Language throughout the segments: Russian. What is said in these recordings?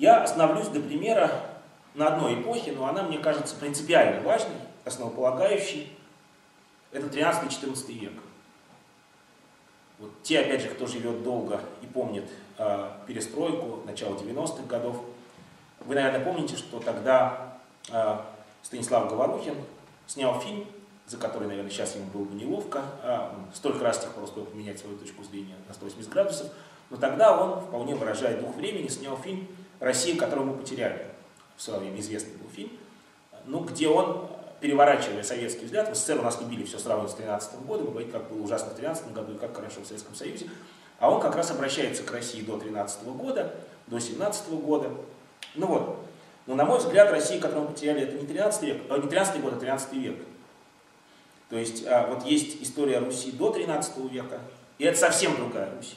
Я остановлюсь для примера на одной эпохе, но она, мне кажется, принципиально важной, основополагающей. Это 13-14 век. Вот те, опять же, кто живет долго и помнит перестройку, начало 90-х годов, вы, наверное, помните, что тогда Станислав Говорухин снял фильм, за который, наверное, сейчас ему было бы неловко, он столько раз с тех пор успел поменять свою точку зрения на 180 градусов, но тогда он, вполне выражая дух времени, снял фильм «Россия, которую мы потеряли». В свое время известный был фильм, где он, переворачивая советский взгляд, в СССР у нас любили все сравнивать с 13 годом, говорить, как было ужасно в 13 году и как хорошо в Советском Союзе, а он как раз обращается к России до 13 года, до 17 года. Но на мой взгляд, Россия, которую мы потеряли, это не 13 век, не 13 год, а 13 век. То есть вот есть история Руси до 13 века, и это совсем другая Русь.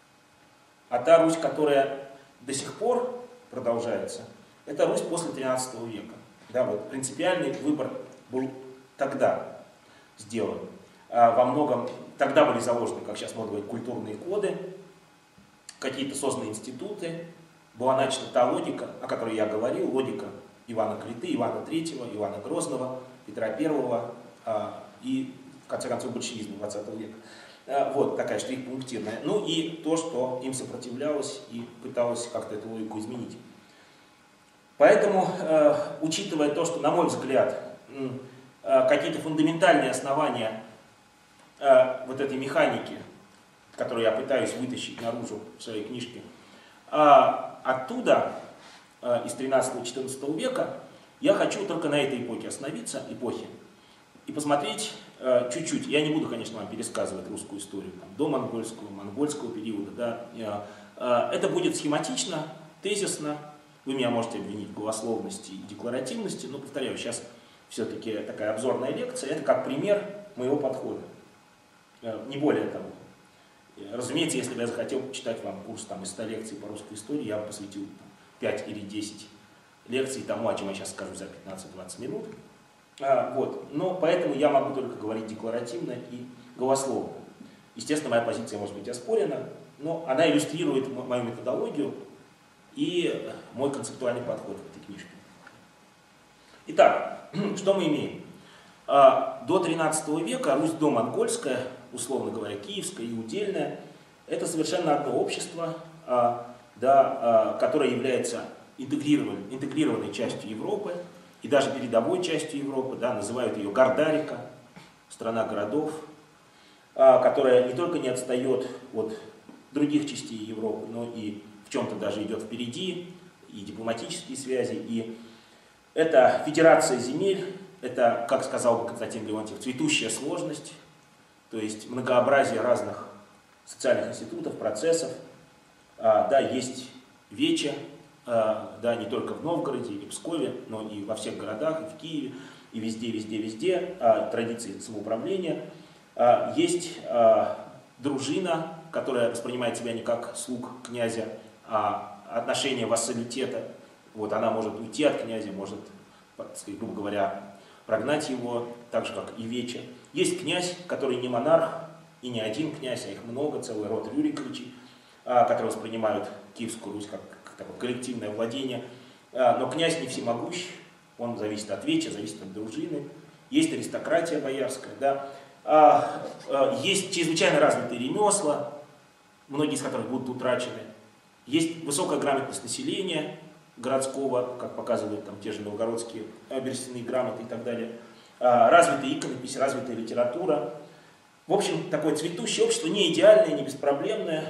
А та Русь, которая до сих пор продолжается, это Русь после 13 века. Да, вот принципиальный выбор был тогда сделан. Во многом тогда были заложены, как сейчас можно говорить, культурные коды, какие-то созданы институты, была начата та логика, о которой я говорил, логика Ивана Калиты, Ивана III, Ивана Грозного, Петра I и, в конце концов, большевизма 20 века. Вот такая штрих-пунктирная. Ну и то, что им сопротивлялось и пыталось как-то эту логику изменить. Поэтому, учитывая то, что, на мой взгляд, какие-то фундаментальные основания вот этой механики, которую я пытаюсь вытащить наружу в своей книжке, оттуда, из 13-14 века, я хочу только на этой эпохе остановиться, и посмотреть чуть-чуть. Я не буду, конечно, вам пересказывать русскую историю до монгольского, монгольского периода. Да. Это будет схематично, тезисно. Вы меня можете обвинить в голословности и декларативности, но, повторяю, сейчас все-таки такая обзорная лекция, это как пример моего подхода. Не более того. Разумеется, если бы я захотел читать вам курс из 100 лекций по русской истории, я бы посвятил 5 или 10 лекций тому, о чем я сейчас скажу за 15-20 минут. Но поэтому я могу только говорить декларативно и голословно. Естественно, моя позиция может быть оспорена, но она иллюстрирует мою методологию и мой концептуальный подход в этой книжке. Итак, что мы имеем? До 13 века Русь домонгольская, условно говоря, киевская и удельная, это совершенно одно общество, которое является интегрированной частью Европы и даже передовой частью Европы, называют ее Гордарика, страна городов, которая не только не отстает от других частей Европы, но и в чем-то даже идет впереди, и дипломатические связи, и это федерация земель, это, как сказал бы Константин Леонтьев, цветущая сложность, то есть многообразие разных социальных институтов, процессов. Есть вече, не только в Новгороде или Пскове, но и во всех городах, и в Киеве, и везде, традиции самоуправления. Есть дружина, которая воспринимает себя не как слуг князя, а отношение вассалитета. Она может уйти от князя, может, грубо говоря, прогнать его, так же, как и вече. Есть князь, который не монарх, и не один князь, а их много, целый род Рюриковичей, которые воспринимают Киевскую Русь как такое коллективное владение. Но князь не всемогущ, он зависит от веча, зависит от дружины. Есть аристократия боярская, есть чрезвычайно развитые ремесла, многие из которых будут утрачены. Есть высокая грамотность населения городского, как показывают те же новгородские берестяные грамоты и так далее. Развитая иконопись, развитая литература. В общем, такое цветущее общество, не идеальное, не беспроблемное.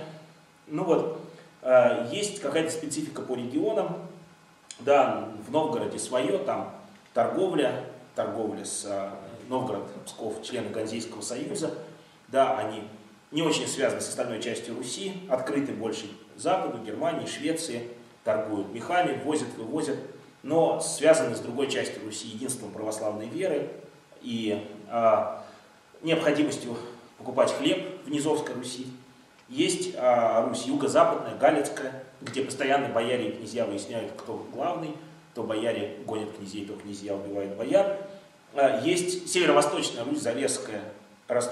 Есть какая-то специфика по регионам. В Новгороде свое, там торговля с Новгород, Псков, члены Ганзейского союза. Они не очень связаны с остальной частью Руси, открыты больше Западу, Германии, Швеции, торгуют мехами, возят, вывозят, но связаны с другой частью Руси, единством православной веры и необходимостью покупать хлеб в Низовской Руси. Есть Русь юго-западная, галицкая, где постоянно бояре и князья выясняют, кто главный, то бояре гонят князей, то князья убивают бояр. Есть северо-восточная Русь, Залесская,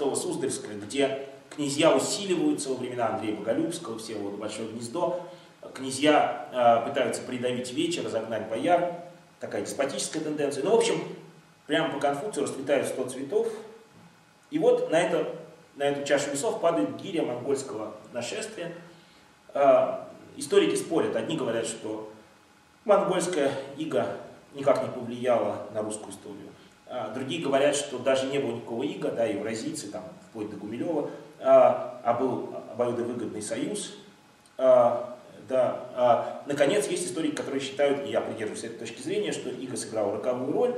Ростово-Суздальская, где князья усиливаются во времена Андрея Боголюбского, Всеволода Большое Гнездо. князья пытаются придавить вече, разогнать бояр, такая деспотическая тенденция. Ну, в общем, прямо по Конфуцию расцветают 100 цветов. И вот на эту чашу весов падает гиря монгольского нашествия. Историки спорят. Одни говорят, что монгольская ига никак не повлияла на русскую историю. Другие говорят, что даже не было никакого ига, да, евразийцы, там, вплоть до Гумилева, а был обоюдовыгодный союз. Наконец, есть историки, которые считают, и я придерживаюсь этой точки зрения, что ига сыграла роковую роль.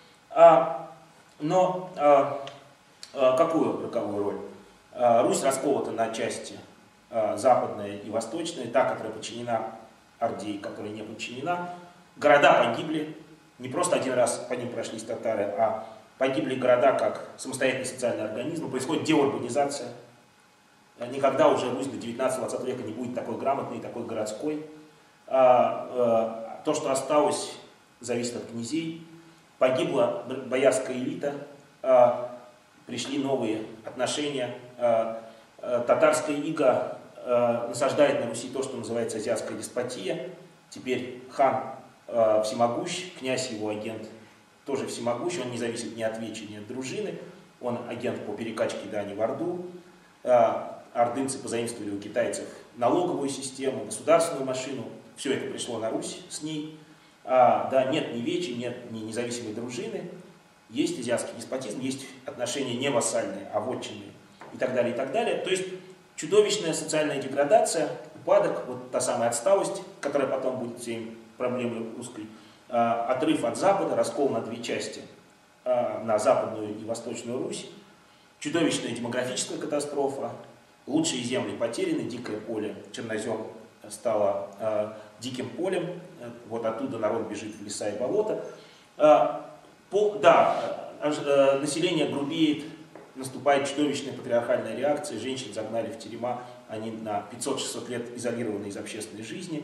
Но какую роковую роль? Русь расколота на части, западная и восточная, та, которая подчинена Орде и которая не подчинена. Города погибли, не просто один раз по ним прошлись татары, а погибли города как самостоятельный социальный организм, происходит деурбанизация. Никогда уже Русь до 19-20 века не будет такой грамотной, такой городской. То, что осталось, зависит от князей. Погибла боярская элита, пришли новые отношения. Татарская ига насаждает на Руси то, что называется азиатская деспотия. Теперь хан всемогущ, князь его агент тоже всемогущ, он не зависит ни от вечи, ни от дружины. Он агент по перекачке дани в Орду. Ордынцы позаимствовали у китайцев налоговую систему, государственную машину. Все это пришло на Русь с ней. Нет ни вечи, нет ни независимой дружины. Есть азиатский деспотизм, есть отношения не вассальные, а вотчинные и так далее, и так далее. То есть чудовищная социальная деградация, упадок, вот та самая отсталость, которая потом будет всей проблемой русской, отрыв от Запада, раскол на две части, на Западную и Восточную Русь, чудовищная демографическая катастрофа, лучшие земли потеряны, дикое поле, чернозем стало диким полем, вот оттуда народ бежит в леса и болота. Население грубеет, наступает чудовищная патриархальная реакция, женщин загнали в терема, они на 500-600 лет изолированы из общественной жизни.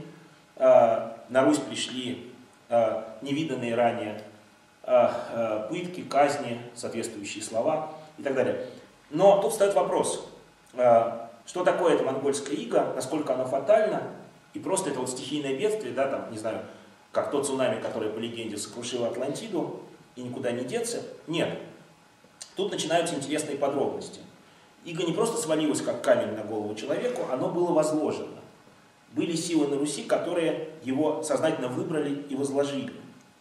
На Русь пришли невиданные ранее пытки, казни, соответствующие слова и так далее. Но тут встает вопрос, что такое это монгольская ига, насколько оно фатально, и просто это вот стихийное бедствие, да, там, не знаю, как то цунами, которое по легенде сокрушило Атлантиду, и никуда не деться. Нет. Тут начинаются интересные подробности. Иго не просто свалилось как камень на голову человеку, оно было возложено. Были силы на Руси, которые его сознательно выбрали и возложили.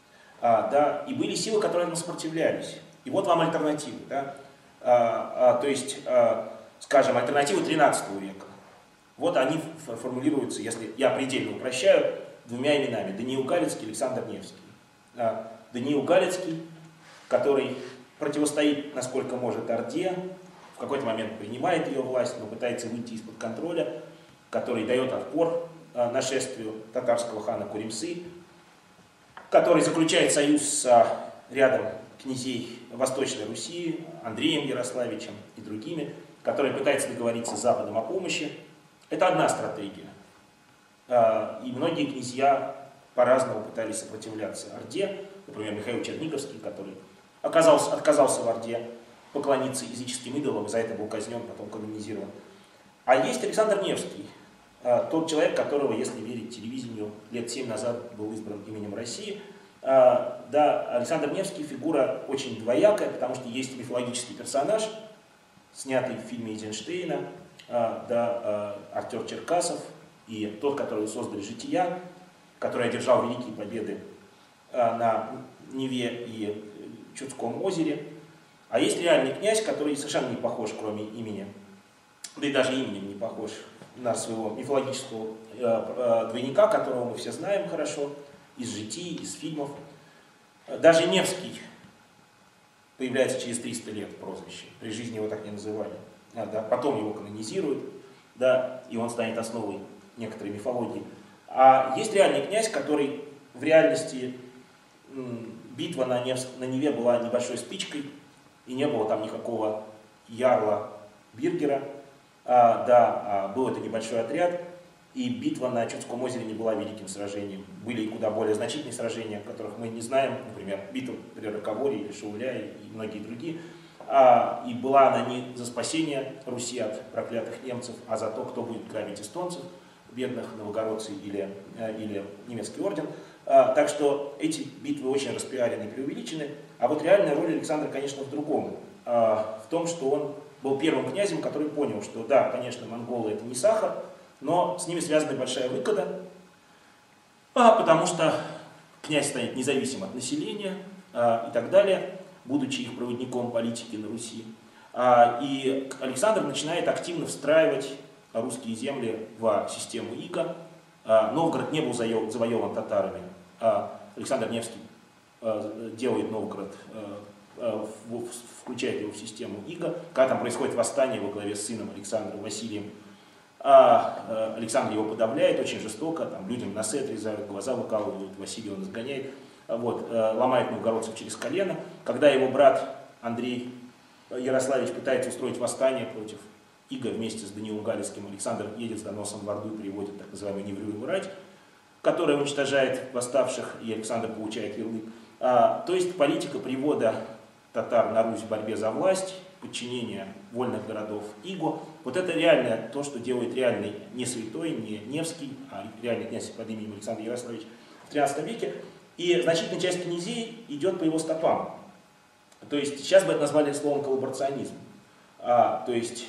И были силы, которые этому сопротивлялись. И вот вам альтернативы. Да? То есть, скажем, альтернативы 13 века. Вот они формулируются, если я предельно упрощаю, двумя именами. Даниил Галицкий и Александр Невский. Даниил Галицкий, который противостоит, насколько может, Орде, в какой-то момент принимает ее власть, но пытается выйти из-под контроля, который дает отпор нашествию татарского хана Куримсы, который заключает союз с рядом князей Восточной Руси, Андреем Ярославичем и другими, который пытается договориться с Западом о помощи. Это одна стратегия. И многие князья по-разному пытались сопротивляться Орде. Например, Михаил Черниговский, который отказался в Орде поклониться языческим идолам, и за это был казнен, потом канонизирован. А есть Александр Невский, тот человек, которого, если верить телевидению, лет 7 назад был избран именем России. Александр Невский фигура очень двоякая, потому что есть мифологический персонаж, снятый в фильме Эйзенштейна, Артер Черкасов, и тот, который создали «Жития», который одержал великие победы на Неве и Чудском озере. А есть реальный князь, который совершенно не похож, кроме имени, да и даже именем не похож на своего мифологического двойника, которого мы все знаем хорошо, из житий, из фильмов. Даже Невский появляется через 300 лет прозвище. При жизни его так не называли. Потом его канонизируют, и он станет основой некоторой мифологии. А есть реальный князь, который в реальности битва на Неве была небольшой спичкой, и не было там никакого ярла Биргера, был это небольшой отряд, и битва на Чудском озере не была великим сражением. Были и куда более значительные сражения, о которых мы не знаем, например, битва при Рокогоре или Шауляе и многие другие. И была она не за спасение Руси от проклятых немцев, а за то, кто будет грабить эстонцев. бедных новгородцы или немецкий орден. Так что эти битвы очень распиарены и преувеличены. А вот реальная роль Александра, конечно, в другом. В том, что он был первым князем, который понял, что да, конечно, монголы это не сахар, но с ними связана большая выгода, потому что князь станет независим от населения и так далее, будучи их проводником политики на Руси. И Александр начинает активно встраивать русские земли в систему ига. Новгород не был завоеван татарами. Александр Невский делает Новгород, включает его в систему ига. Когда там происходит восстание во главе с сыном Александром Василием, Александр его подавляет очень жестоко, там людям носы отрезают, глаза выкалывают, Василий он изгоняет, ломает новгородцев через колено. Когда его брат Андрей Ярославич пытается устроить восстание против ига вместе с Даниилом Галицким, Александр едет с доносом в Орду и приводит так называемую Неврюеву рать, которая уничтожает восставших, и Александр получает ярлык. То есть политика привода татар на Русь в борьбе за власть, подчинение вольных городов игу, вот это реальное то, что делает реальный не святой, не Невский, а реальный князь под именем Александр Ярославич в XIII веке. И значительная часть князей идет по его стопам. То есть сейчас бы это назвали словом коллаборационизм. То есть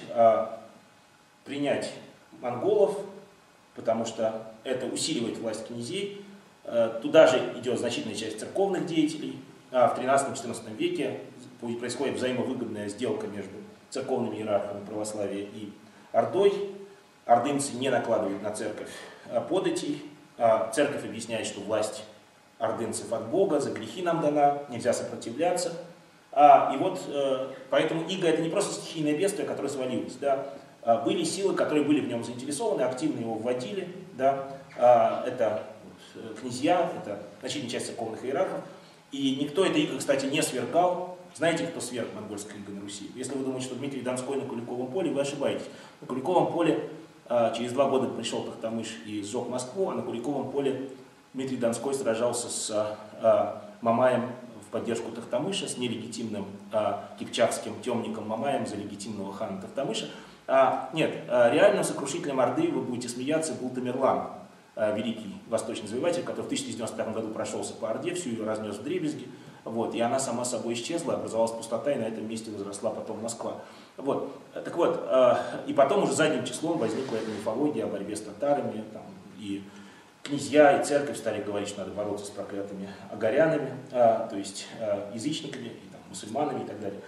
принять монголов, потому что это усиливает власть князей. Туда же идет значительная часть церковных деятелей. В XIII-XIV веке происходит взаимовыгодная сделка между церковными иерархами православия и Ордой. Ордынцы не накладывают на церковь податей. Церковь объясняет, что власть ордынцев от Бога, за грехи нам дана, нельзя сопротивляться. И вот поэтому иго это не просто стихийное бедствие, которое свалилось. Да. Были силы, которые были в нем заинтересованы, активно его вводили. Да. Это князья, это значительная часть церковных иерархов. И никто это иго, кстати, не свергал. Знаете, кто сверг монгольское иго на Руси? Если вы думаете, что Дмитрий Донской на Куликовом поле, вы ошибаетесь. На Куликовом поле через 2 года пришел Тохтамыш и сжег Москву, а на Куликовом поле Дмитрий Донской сражался с Мамаем в поддержку Тохтамыша, с нелегитимным кипчакским темником Мамаем за легитимного хана Тохтамыша. Нет, реальным сокрушителем Орды, вы будете смеяться, был Тамерлан, великий восточный завоеватель, который в 1095 году прошелся по Орде, всю ее разнес вдребезги, и она сама собой исчезла, образовалась пустота, и на этом месте возросла потом Москва. Так вот, и потом уже задним числом возникла эта мифология о борьбе с татарами, и князья и церковь стали говорить, что надо бороться с проклятыми агарянами, то есть язычниками, и, мусульманами и так далее.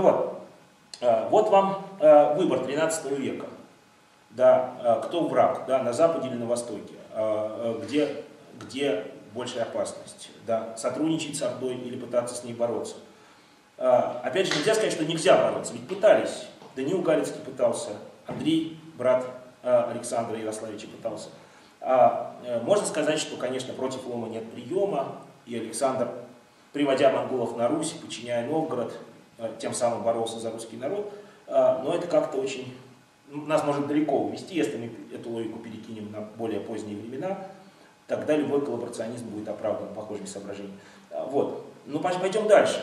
Вот вам выбор XIII века. Да, кто враг, да, на Западе или на Востоке, где большая опасность, да, сотрудничать с Ордой или пытаться с ней бороться. Опять же, нельзя сказать, что нельзя бороться, ведь пытались. Даниил Галицкий пытался, Андрей, брат Александра Ярославича, пытался. Можно сказать, что, конечно, против лома нет приема, и Александр, приводя монголов на Русь, подчиняя Новгород, тем самым боролся за русский народ, но это как-то очень нас может далеко увести, если мы эту логику перекинем на более поздние времена, тогда любой коллаборационизм будет оправдан похожими соображениями. Пойдем дальше.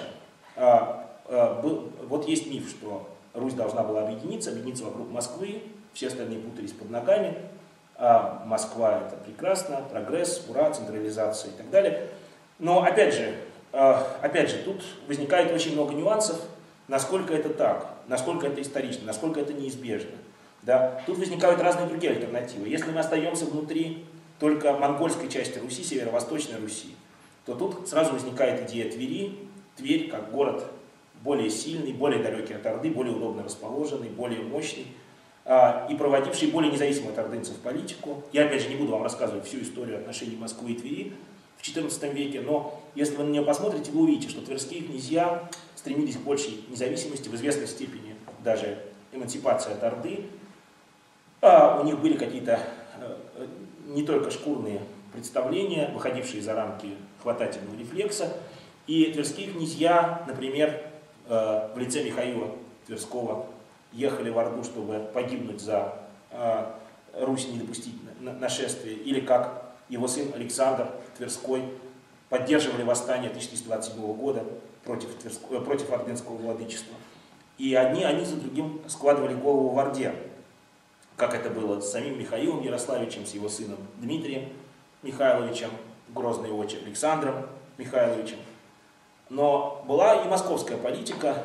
Вот есть миф, что Русь должна была объединиться вокруг Москвы, все остальные путались под ногами. Москва это прекрасно, прогресс, ура, централизация и так далее. Но опять же, тут возникает очень много нюансов, насколько это так, насколько это исторично, насколько это неизбежно. Да? Тут возникают разные другие альтернативы. Если мы остаемся внутри только монгольской части Руси, северо-восточной Руси, то тут сразу возникает идея Твери. Тверь как город более сильный, более далекий от Орды, более удобно расположенный, более мощный и проводивший более независимую от ордынцев политику. Я опять же не буду вам рассказывать всю историю отношений Москвы и Твери в XIV веке, но если вы на нее посмотрите, вы увидите, что тверские князья стремились к большей независимости, в известной степени даже эмансипации от Орды. У них были какие-то не только шкурные представления, выходившие за рамки хватательного рефлекса. И тверские князья, например, в лице Михаила Тверского, ехали в Орду, чтобы погибнуть за Русь, не допустить нашествия. Или как его сын Александр Тверской поддерживали восстание 1327 года против ордынского владычества. И они за другим складывали голову в Орде. как это было с самим Михаилом Ярославичем, с его сыном Дмитрием Михайловичем, грозный отчим Александром Михайловичем. Но была и московская политика,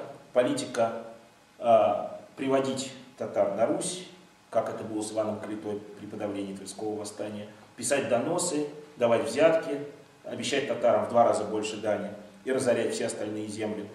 приводить татар на Русь, как это было с Иваном Калитой при подавлении Тверского восстания, писать доносы, давать взятки, обещать татарам в 2 раза больше дани и разорять все остальные земли,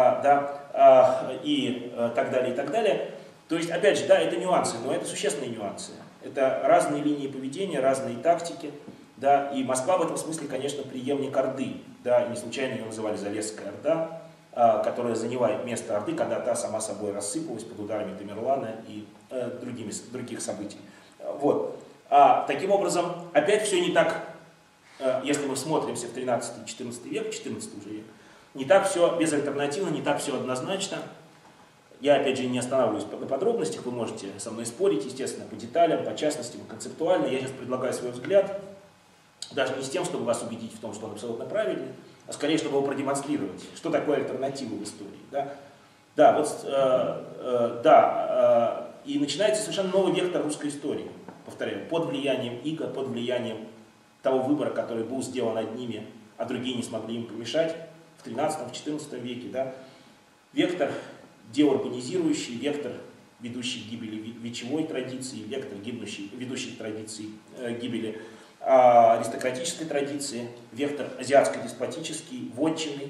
и так далее, и так далее. То есть, опять же, да, это нюансы, но это существенные нюансы. Это разные линии поведения, разные тактики, да, и Москва в этом смысле, конечно, преемник Орды, да, и не случайно ее называли Залесская Орда, которая занимает место Орды, когда та сама собой рассыпалась под ударами Тамерлана и других событий. Вот. Таким образом, опять все не так, если мы смотримся в 13-14 век, 14 уже век, не так все безальтернативно, не так все однозначно. Я, опять же, не останавливаюсь на подробностях, вы можете со мной спорить, естественно, по деталям, по частностям, концептуально. Я сейчас предлагаю свой взгляд, даже не с тем, чтобы вас убедить в том, что он абсолютно правильный, а скорее, чтобы его продемонстрировать, что такое альтернатива в истории. И начинается совершенно новый вектор русской истории, повторяю, под влиянием иго, под влиянием того выбора, который был сделан одними, а другие не смогли им помешать в 13-14 веке. Да? Вектор деурбанизирующий, вектор, ведущий к гибели вечевой традиции, вектор, ведущий к традиции гибели аристократической традиции, вектор азиатско-деспотический, вотчинный,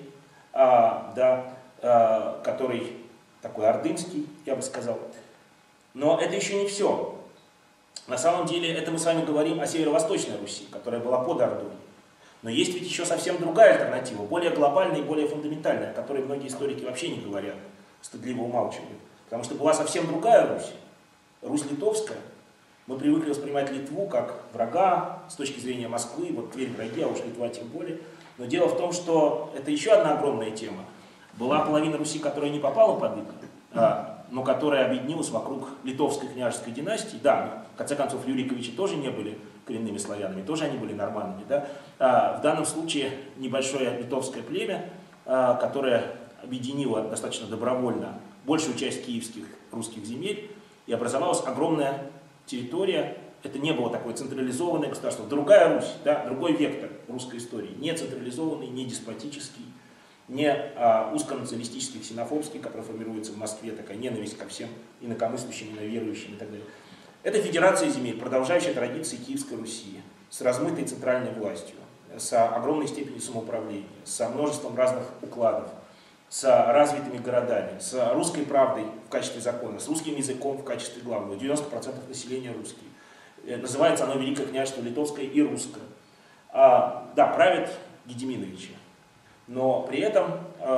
который такой ордынский, я бы сказал. Но это еще не все. На самом деле, это мы с вами говорим о северо-восточной Руси, которая была под Ордой. Но есть ведь еще совсем другая альтернатива, более глобальная и более фундаментальная, о которой многие историки вообще не говорят, стыдливо умалчивают. Потому что была совсем другая Русь, Русь литовская. Мы привыкли воспринимать Литву как врага с точки зрения Москвы, вот Тверь враги, а уж Литва тем более. Но дело в том, что это еще одна огромная тема. Была половина Руси, которая не попала под иго, но которая объединилась вокруг литовской княжеской династии. Да, в конце концов, Рюриковичи тоже не были коренными славянами, тоже они были норманными. Да? В данном случае небольшое литовское племя, которое объединило достаточно добровольно большую часть киевских русских земель, и образовалась огромная территория. Это не было такое централизованное государство. Другая Русь, да, другой вектор русской истории. Не централизованный, не деспотический, не узконационалистический, ксенофобский, который формируется в Москве, такая ненависть ко всем инакомыслящим, иноверующим и так далее. Это федерация земель, продолжающая традиции Киевской Руси, с размытой центральной властью, с огромной степенью самоуправления, со множеством разных укладов, с развитыми городами, с русской правдой в качестве закона, с русским языком в качестве главного. 90% населения русские. Называется оно Великое княжество Литовское и Русское. Да, правят Гедеминовичи, но при этом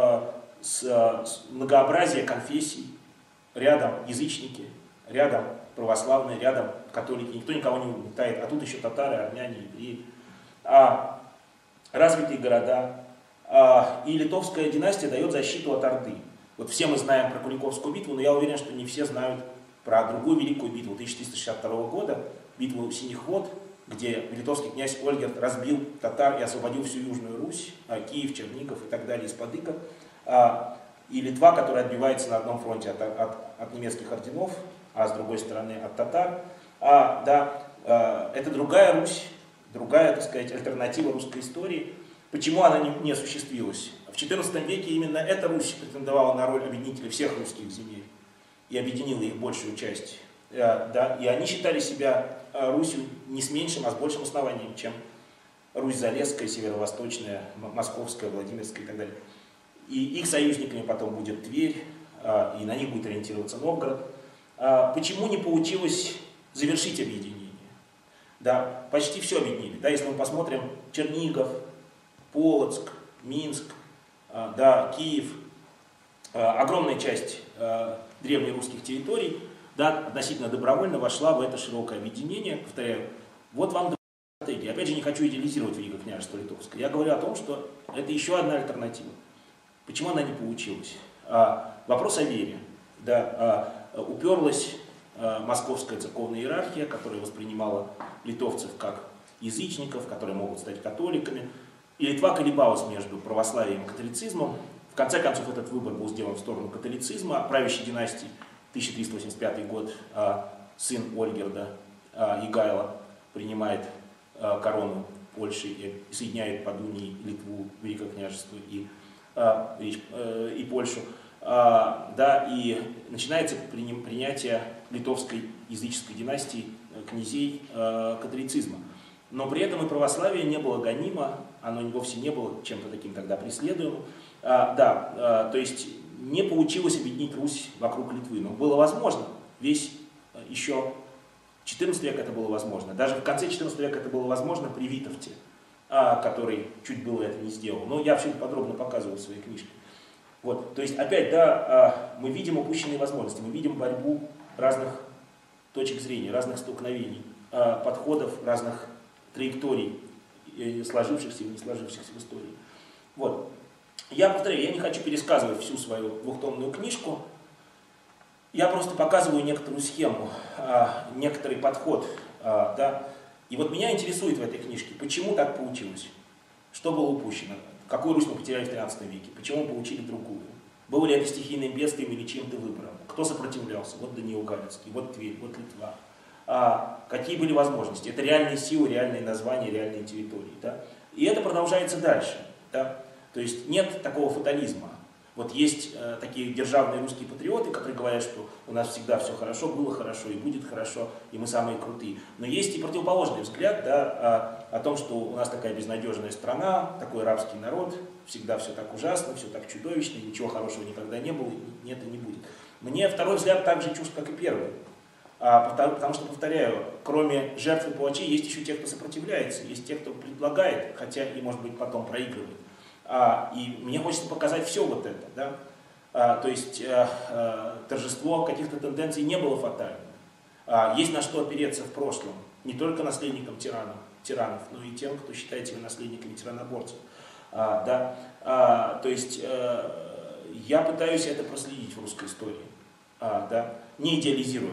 с многообразие конфессий, рядом язычники, рядом православные, рядом католики, никто никого не угнетает, а тут еще татары, армяне, евреи. Развитые города. И литовская династия дает защиту от Орды. Вот все мы знаем про Куликовскую битву, но я уверен, что не все знают про другую великую битву 1362 года, битву Синих вод, где литовский князь Ольгерт разбил татар и освободил всю Южную Русь, Киев, Чернигов и так далее из-под ига. И Литва, которая отбивается на одном фронте от немецких орденов, а с другой стороны от татар. Это другая Русь, другая, так сказать, альтернатива русской истории. Почему она не осуществилась? В XIV веке именно эта Русь претендовала на роль объединителя всех русских земель и объединила их большую часть. И они считали себя Русью не с меньшим, а с большим основанием, чем Русь Залесская, Северо-Восточная, Московская, Владимирская и так далее. И их союзниками потом будет Тверь, и на них будет ориентироваться Новгород. Почему не получилось завершить объединение? Да, почти все объединили. Да, если мы посмотрим Чернигов, Полоцк, Минск, Киев, огромная часть древнерусских территорий, относительно добровольно вошла в это широкое объединение. Повторяю, вот вам стратегия. Опять же, не хочу идеализировать Великое княжество Литовское. Я говорю о том, что это еще одна альтернатива. Почему она не получилась? Вопрос о вере. Уперлась московская церковная иерархия, которая воспринимала литовцев как язычников, которые могут стать католиками. И Литва колебалась между православием и католицизмом. В конце концов, этот выбор был сделан в сторону католицизма. Правящей династии 1385 год сын Ольгерда Егайло, принимает корону Польши и соединяет Подунье, Литву, Великое княжество и Польшу. Да, и начинается принятие литовской языческой династии князей католицизма. Но при этом и православие не было гонимо, оно вовсе не было чем-то таким тогда преследуемым. То есть не получилось объединить Русь вокруг Литвы, но было возможно. Весь еще 14 век это было возможно. Даже в конце 14 века это было возможно при Витовте, который чуть было это не сделал. Но я все это подробно показываю в своей книжке. Вот, то есть опять, да, мы видим упущенные возможности, мы видим борьбу разных точек зрения, разных столкновений, подходов, разных траекторий, сложившихся и не сложившихся в истории. Вот. Я повторяю, я не хочу пересказывать всю свою двухтомную книжку, я просто показываю некоторую схему, некоторый подход. Да. И вот меня интересует в этой книжке, почему так получилось, что было упущено, какую Русь мы потеряли в 13 веке, почему мы получили другую, было ли это стихийным бедствием или чьим-то выбором, кто сопротивлялся, вот Даниил Галицкий, вот Тверь, вот Литва. Какие были возможности, это реальные силы, реальные названия, реальные территории. Да? И это продолжается дальше. Да? То есть нет такого фатализма. Вот есть такие державные русские патриоты, которые говорят, что у нас всегда все хорошо, было хорошо и будет хорошо, и мы самые крутые. Но есть и противоположный взгляд, да, о том, что у нас такая безнадежная страна, такой рабский народ, всегда все так ужасно, все так чудовищно, ничего хорошего никогда не было, нет и не будет. Мне второй взгляд так же чужд, как и первый. Потому что, повторяю, кроме жертв и палачей, есть еще те, кто сопротивляется, есть те, кто предлагает, хотя и, может быть, потом проигрывает. И мне хочется показать все вот это. Да? То есть торжество каких-то тенденций не было фатальным. Есть на что опереться в прошлом, не только наследникам тиранов, но и тем, кто считает себя наследниками тираноборцев. Да? То есть я пытаюсь это проследить в русской истории, да? Не идеализируя.